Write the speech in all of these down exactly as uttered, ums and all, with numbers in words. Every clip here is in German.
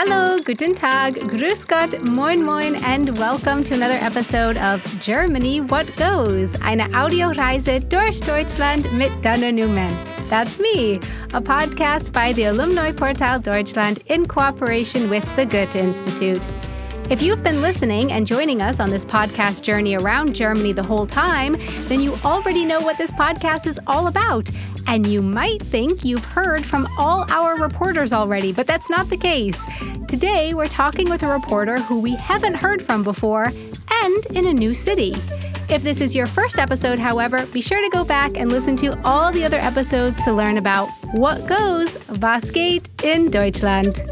Hallo, guten Tag, grüß Gott, moin moin, and welcome to another episode of Germany What Goes, eine Audioreise durch Deutschland mit Dana Newman. That's me, a podcast by the Alumni Portal Deutschland in cooperation with the Goethe Institute. If you've been listening and joining us on this podcast journey around Germany the whole time, then you already know what this podcast is all about. And you might think you've heard from all our reporters already, but that's not the case. Today, we're talking with a reporter who we haven't heard from before and in a new city. If this is your first episode, however, be sure to go back and listen to all the other episodes to learn about what goes, was geht in Deutschland.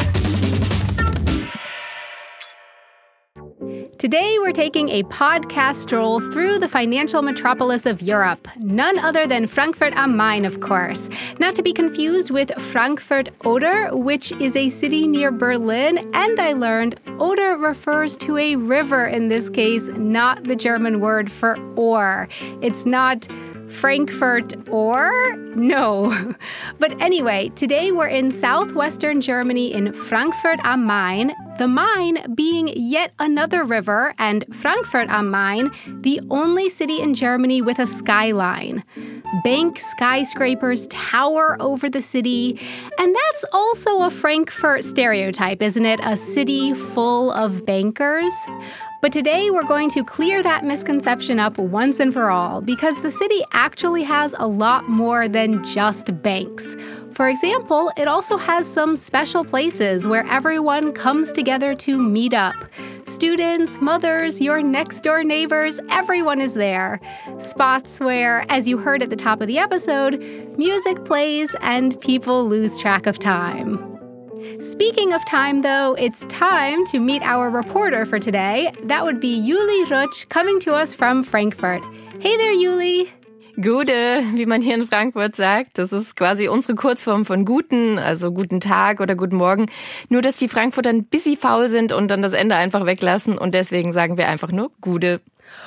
Today, we're taking a podcast stroll through the financial metropolis of Europe. None other than Frankfurt am Main, of course. Not to be confused with Frankfurt Oder, which is a city near Berlin. And I learned Oder refers to a river in this case, not the German word for ore. It's not Frankfurt or? No. But anyway, today we're in southwestern Germany in Frankfurt am Main, the Main being yet another river, and Frankfurt am Main, the only city in Germany with a skyline. Bank skyscrapers tower over the city, and that's also a Frankfurt stereotype, isn't it? A city full of bankers. But today we're going to clear that misconception up once and for all, because the city actually has a lot more than just banks. For example, it also has some special places where everyone comes together to meet up. Students, mothers, your next-door neighbors, everyone is there. Spots where, as you heard at the top of the episode, music plays and people lose track of time. Speaking of time, though, it's time to meet our reporter for today. That would be Juli Rutsch, coming to us from Frankfurt. Hey there, Juli. Gude, wie man hier in Frankfurt sagt. Das ist quasi unsere Kurzform von guten, also guten Tag oder guten Morgen. Nur, dass die Frankfurter ein bisschen faul sind und dann das Ende einfach weglassen. Und deswegen sagen wir einfach nur Gude.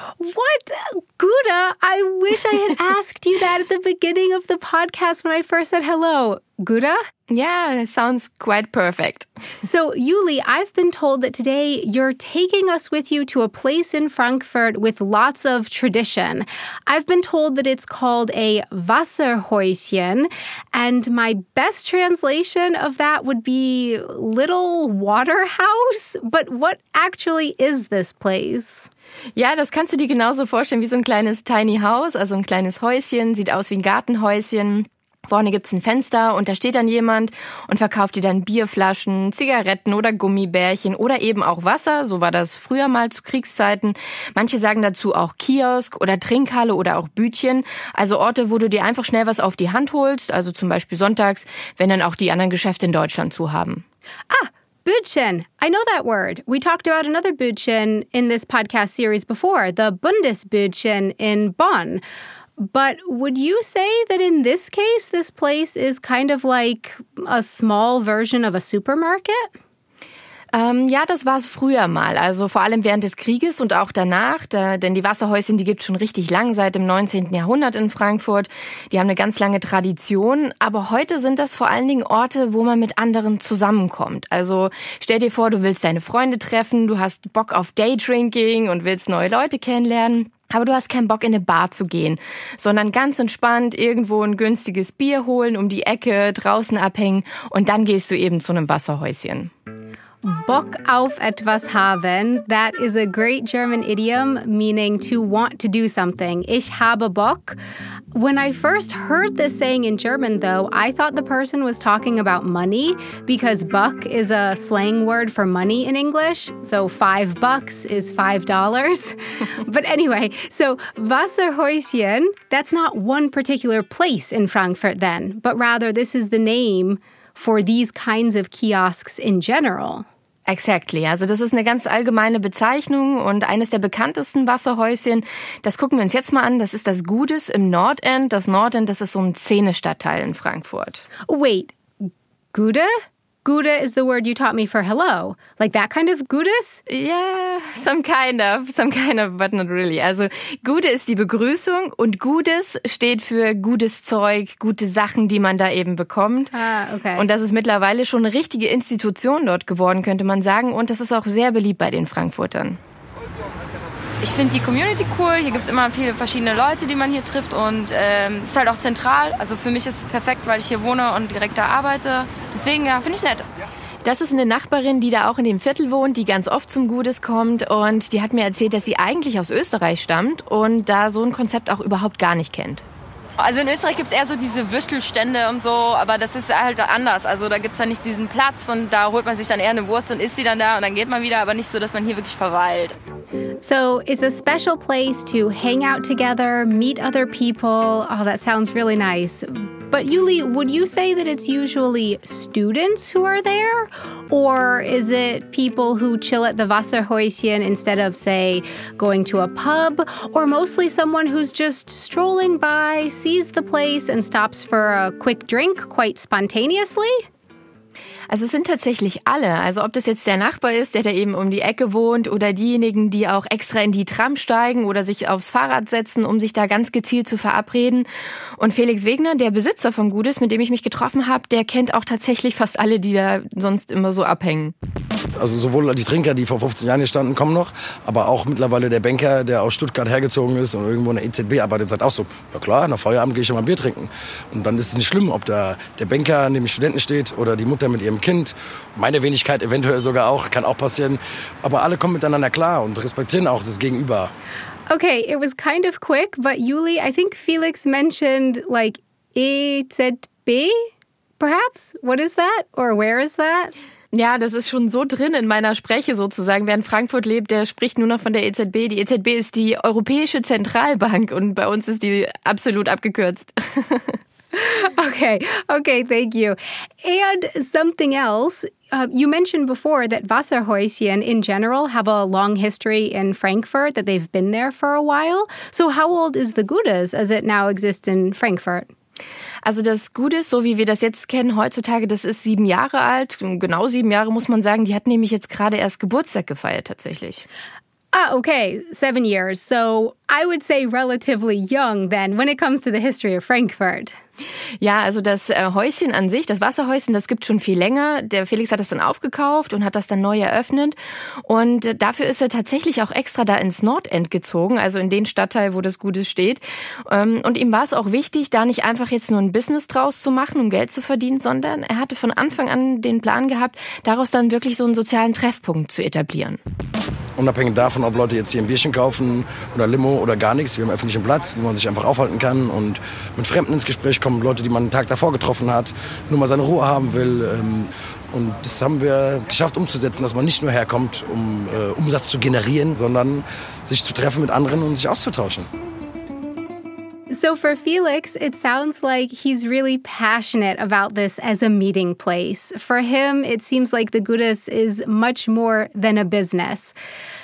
What? Guda? I wish I had asked you that at the beginning of the podcast when I first said hello. Guda? Yeah, it sounds quite perfect. So, Juli, I've been told that today you're taking us with you to a place in Frankfurt with lots of tradition. I've been told that it's called a Wasserhäuschen, and my best translation of that would be little water house. But what actually is this place? Ja, das kannst du dir genauso vorstellen wie so ein kleines Tiny House, also ein kleines Häuschen, sieht aus wie ein Gartenhäuschen. Vorne gibt's ein Fenster und da steht dann jemand und verkauft dir dann Bierflaschen, Zigaretten oder Gummibärchen oder eben auch Wasser. So war das früher mal zu Kriegszeiten. Manche sagen dazu auch Kiosk oder Trinkhalle oder auch Bütchen. Also Orte, wo du dir einfach schnell was auf die Hand holst. Also zum Beispiel sonntags, wenn dann auch die anderen Geschäfte in Deutschland zu haben. Ah! Bütchen. I know that word. We talked about another Bütchen in this podcast series before, the Bundesbütchen in Bonn. But would you say that in this case, this place is kind of like a small version of a supermarket? Ähm, ja, das war es früher mal, also vor allem während des Krieges und auch danach, da, denn die Wasserhäuschen, die gibt's schon richtig lang, seit dem neunzehnten Jahrhundert in Frankfurt. Die haben eine ganz lange Tradition, aber heute sind das vor allen Dingen Orte, wo man mit anderen zusammenkommt. Also stell dir vor, du willst deine Freunde treffen, du hast Bock auf Daydrinking und willst neue Leute kennenlernen. Aber du hast keinen Bock, in eine Bar zu gehen, sondern ganz entspannt irgendwo ein günstiges Bier holen, um die Ecke, draußen abhängen und dann gehst du eben zu einem Wasserhäuschen. Bock auf etwas haben. That is a great German idiom meaning to want to do something. Ich habe Bock. When I first heard this saying in German, though, I thought the person was talking about money because buck is a slang word for money in English. So five bucks is five dollars. But anyway, so Wasserhäuschen, that's not one particular place in Frankfurt then, but rather this is the name for these kinds of kiosks in general. Exactly. Also das ist eine ganz allgemeine Bezeichnung und eines der bekanntesten Wasserhäuschen, das gucken wir uns jetzt mal an, das ist das Gudes im Nordend. Das Nordend, das ist so ein Szene-Stadtteil in Frankfurt. Wait, Gude? Gute is the word you taught me for hello. Like that kind of Gutes? Yeah, some kind of, some kind of, but not really. Also Gute ist die Begrüßung und Gutes steht für gutes Zeug, gute Sachen, die man da eben bekommt. Ah, okay. Und das ist mittlerweile schon eine richtige Institution dort geworden, könnte man sagen. Und das ist auch sehr beliebt bei den Frankfurtern. Ich finde die Community cool. Hier gibt es immer viele verschiedene Leute, die man hier trifft. Und ähm, es ist halt auch zentral. Also für mich ist es perfekt, weil ich hier wohne und direkt da arbeite. Deswegen, ja, finde ich nett. Das ist eine Nachbarin, die da auch in dem Viertel wohnt, die ganz oft zum Gutes kommt. Und die hat mir erzählt, dass sie eigentlich aus Österreich stammt und da so ein Konzept auch überhaupt gar nicht kennt. Also in Österreich gibt es eher so diese Würstelstände und so, aber das ist halt anders. Also da gibt es dann nicht diesen Platz und da holt man sich dann eher eine Wurst und isst sie dann da und dann geht man wieder, aber nicht so, dass man hier wirklich verweilt. So it's a special place to hang out together, meet other people. Oh, that sounds really nice. But Yuli, would you say that it's usually students who are there? Or is it people who chill at the Wasserhäuschen instead of, say, going to a pub? Or mostly someone who's just strolling by, sees the place and stops for a quick drink quite spontaneously? Also es sind tatsächlich alle. Also ob das jetzt der Nachbar ist, der da eben um die Ecke wohnt oder diejenigen, die auch extra in die Tram steigen oder sich aufs Fahrrad setzen, um sich da ganz gezielt zu verabreden. Und Felix Wegner, der Besitzer von Gutes, mit dem ich mich getroffen habe, der kennt auch tatsächlich fast alle, die da sonst immer so abhängen. Also sowohl die Trinker, die vor fünfzehn Jahren hier standen, kommen noch, aber auch mittlerweile der Banker, der aus Stuttgart hergezogen ist und irgendwo in der E Z B arbeitet, sagt auch so, ja klar, nach Feierabend gehe ich schon mal Bier trinken. Und dann ist es nicht schlimm, ob da der Banker neben den Studenten steht oder die Mutter mit ihrem Kind. Meine Wenigkeit eventuell sogar auch, kann auch passieren. Aber alle kommen miteinander klar und respektieren auch das Gegenüber. Okay, it was kind of quick, but Yuli, I think Felix mentioned like E Z B, perhaps? What is that? Or where is that? Ja, das ist schon so drin in meiner Spreche sozusagen. Wer in Frankfurt lebt, der spricht nur noch von der E Z B. Die E Z B ist die Europäische Zentralbank und bei uns ist die absolut abgekürzt. Okay, okay, thank you. And something else, uh, you mentioned before that Wasserhäuschen in general have a long history in Frankfurt, that they've been there for a while. So how old is the Gutes as it now exists in Frankfurt? Also das Gutes, so wie wir das jetzt kennen heutzutage, das ist sieben Jahre alt. Genau sieben Jahre muss man sagen. Die hat nämlich jetzt gerade erst Geburtstag gefeiert tatsächlich. Ah, okay, seven years. So I would say relatively young then when it comes to the history of Frankfurt. Ja, also das Häuschen an sich, das Wasserhäuschen, das gibt schon viel länger. Der Felix hat das dann aufgekauft und hat das dann neu eröffnet. Und dafür ist er tatsächlich auch extra da ins Nordend gezogen, also in den Stadtteil, wo das Gutes steht. Und ihm war es auch wichtig, da nicht einfach jetzt nur ein Business draus zu machen, um Geld zu verdienen, sondern er hatte von Anfang an den Plan gehabt, daraus dann wirklich so einen sozialen Treffpunkt zu etablieren. Unabhängig davon, ob Leute jetzt hier ein Bierchen kaufen oder Limo oder gar nichts. Wir haben einen öffentlichen Platz, wo man sich einfach aufhalten kann und mit Fremden ins Gespräch kommen. Leute, die man einen Tag davor getroffen hat, nur mal seine Ruhe haben will. Und das haben wir geschafft umzusetzen, dass man nicht nur herkommt, um äh, Umsatz zu generieren, sondern sich zu treffen mit anderen und sich auszutauschen. So for Felix, it sounds like he's really passionate about this as a meeting place. For him, it seems like the Gutes is much more than a business.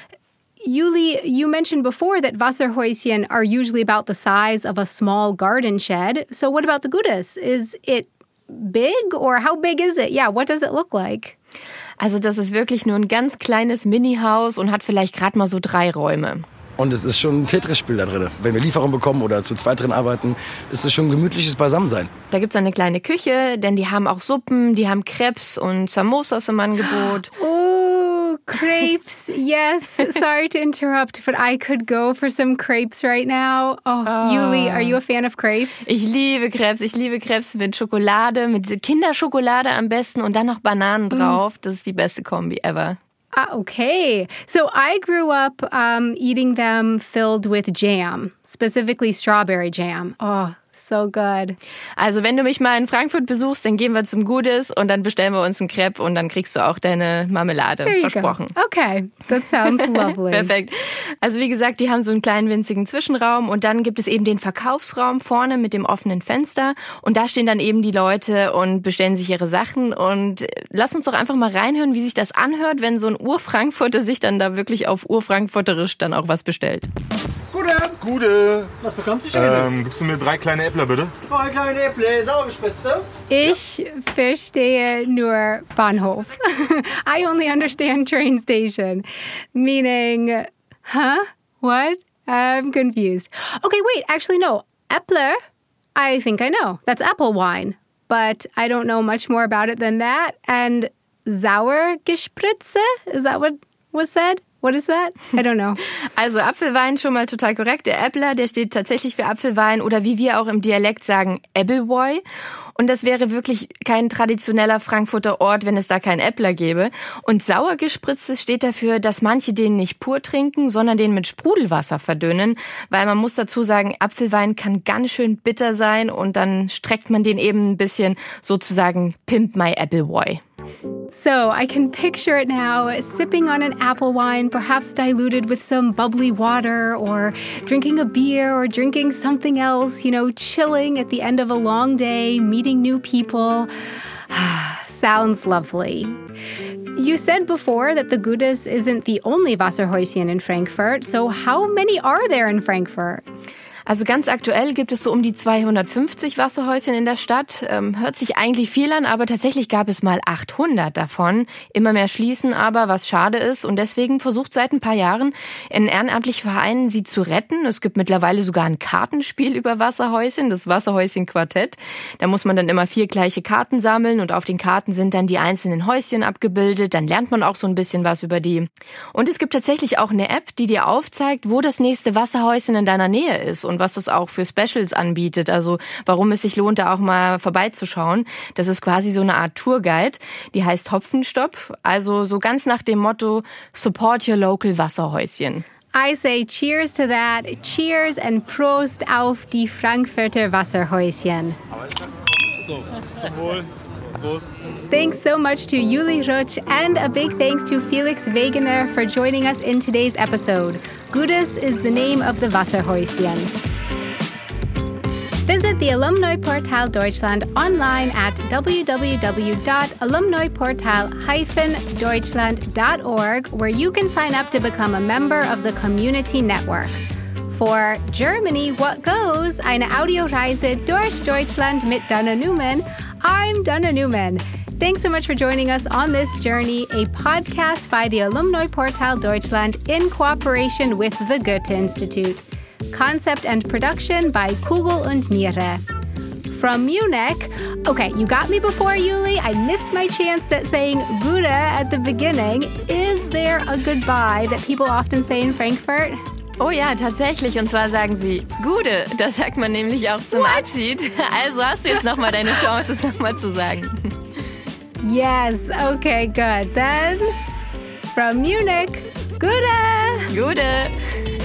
Yuli, you mentioned before that Wasserhäuschen are usually about the size of a small garden shed. So what about the Gutes? Is it big or how big is it? Yeah, what does it look like? Also das ist wirklich nur ein ganz kleines Mini-Haus und hat vielleicht gerade mal so drei Räume. Und es ist schon ein Tetris-Spiel da drin. Wenn wir Lieferung bekommen oder zu zweit drin arbeiten, ist es schon ein gemütliches Beisammensein. Da gibt's eine kleine Küche, denn die haben auch Suppen, die haben Crepes und Samosas im Angebot. Oh, crepes. Yes. Sorry to interrupt, but I could go for some crepes right now. Oh, oh. Yuli, are you a fan of crepes? Ich liebe Crepes. Ich liebe Crepes mit Schokolade, mit Kinderschokolade am besten und dann noch Bananen drauf. Das ist die beste Kombi ever. Ah, okay. So I grew up um, eating them filled with jam, specifically strawberry jam. Oh, so good. Also wenn du mich mal in Frankfurt besuchst, dann gehen wir zum Gutes und dann bestellen wir uns einen Crepe und dann kriegst du auch deine Marmelade. There you Versprochen. Go. Okay, that sounds lovely. Perfekt. Also wie gesagt, die haben so einen kleinen winzigen Zwischenraum und dann gibt es eben den Verkaufsraum vorne mit dem offenen Fenster und da stehen dann eben die Leute und bestellen sich ihre Sachen und lass uns doch einfach mal reinhören, wie sich das anhört, wenn so ein Ur-Frankfurter sich dann da wirklich auf Ur-Frankfurterisch dann auch was bestellt. Gute Gute. Gute. Was bekommt sie Schönes? Ähm, gibst du mir drei kleine Äppler, bitte? Drei kleine Äpfel, sauergespritzte. Ich verstehe nur Bahnhof. I only understand train station. Meaning, huh? What? I'm confused. Okay, wait, actually no. Äppler, I think I know. That's apple wine. But I don't know much more about it than that. And Sauergespritze, is that what was said? What is that? I don't know. Also Apfelwein schon mal total korrekt. Der Äppler, der steht tatsächlich für Apfelwein oder wie wir auch im Dialekt sagen, Ebbelwoi. Und das wäre wirklich kein traditioneller Frankfurter Ort, wenn es da keinen Äppler gäbe. Und Sauergespritzte steht dafür, dass manche den nicht pur trinken, sondern den mit Sprudelwasser verdünnen. Weil man muss dazu sagen, Apfelwein kann ganz schön bitter sein und dann streckt man den eben ein bisschen sozusagen Pimp my Appleboy. So I can picture it now, sipping on an apple wine, perhaps diluted with some bubbly water, or drinking a beer, or drinking something else, you know, chilling at the end of a long day, meeting new people. Sounds lovely. You said before that the Gutes isn't the only Wasserhäuschen in Frankfurt, so how many are there in Frankfurt? Also ganz aktuell gibt es so um die zweihundertfünfzig Wasserhäuschen in der Stadt. Ähm, hört sich eigentlich viel an, aber tatsächlich gab es mal achthundert davon. Immer mehr schließen aber, was schade ist. Und deswegen versucht seit ein paar Jahren ein ehrenamtlicher Verein, sie zu retten. Es gibt mittlerweile sogar ein Kartenspiel über Wasserhäuschen, das Wasserhäuschen-Quartett. Da muss man dann immer vier gleiche Karten sammeln und auf den Karten sind dann die einzelnen Häuschen abgebildet. Dann lernt man auch so ein bisschen was über die. Und es gibt tatsächlich auch eine App, die dir aufzeigt, wo das nächste Wasserhäuschen in deiner Nähe ist und was es auch für Specials anbietet, also warum es sich lohnt, da auch mal vorbeizuschauen. Das ist quasi so eine Art Tourguide, die heißt Hopfenstopp, also so ganz nach dem Motto Support your local Wasserhäuschen. I say cheers to that, cheers and Prost auf die Frankfurter Wasserhäuschen. So, zum Wohl. Prost. Thanks so much to Juli Rutsch and a big thanks to Felix Wegener for joining us in today's episode. Gutes is the name of the Wasserhäuschen. Visit the Alumni Portal Deutschland online at w w w dot alumni portal dash deutschland dot org, where you can sign up to become a member of the community network. For Germany, what goes? Eine Audioreise durch Deutschland mit Dana Newman. I'm Dana Newman. Thanks so much for joining us on this journey, a podcast by the Alumni Portal Deutschland in cooperation with the Goethe Institute. Concept and production by Kugel und Niere. From Munich, okay, you got me before, Yuli. I missed my chance at saying Gute at the beginning. Is there a goodbye that people often say in Frankfurt? Oh ja, tatsächlich. Und zwar sagen sie Gute. Das sagt man nämlich auch zum What? Abschied. Also hast du jetzt nochmal deine Chance, es nochmal zu sagen. Yes, okay, good. Then, from Munich, Gute! Gute.